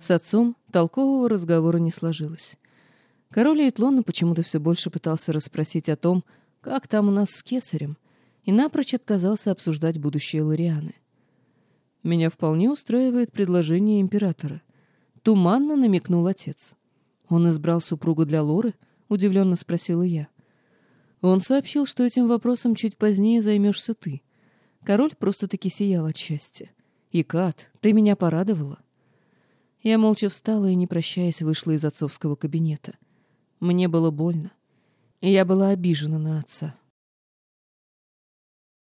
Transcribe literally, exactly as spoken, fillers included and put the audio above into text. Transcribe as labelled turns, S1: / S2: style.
S1: С отцом толкового разговора не сложилось. Король Эйтлона почему-то все больше пытался расспросить о том, как там у нас с кесарем, и напрочь отказался обсуждать будущее Лорианы. «Меня вполне устраивает предложение императора», — туманно намекнул отец. «Он избрал супругу для Лоры?» — удивленно спросила я. Он сообщил, что этим вопросом чуть позднее займешься ты. Король просто-таки сиял от счастья. И, Кат, ты меня порадовала. Я молча встала и, не прощаясь, вышла из отцовского кабинета. Мне было больно, и я была обижена на отца.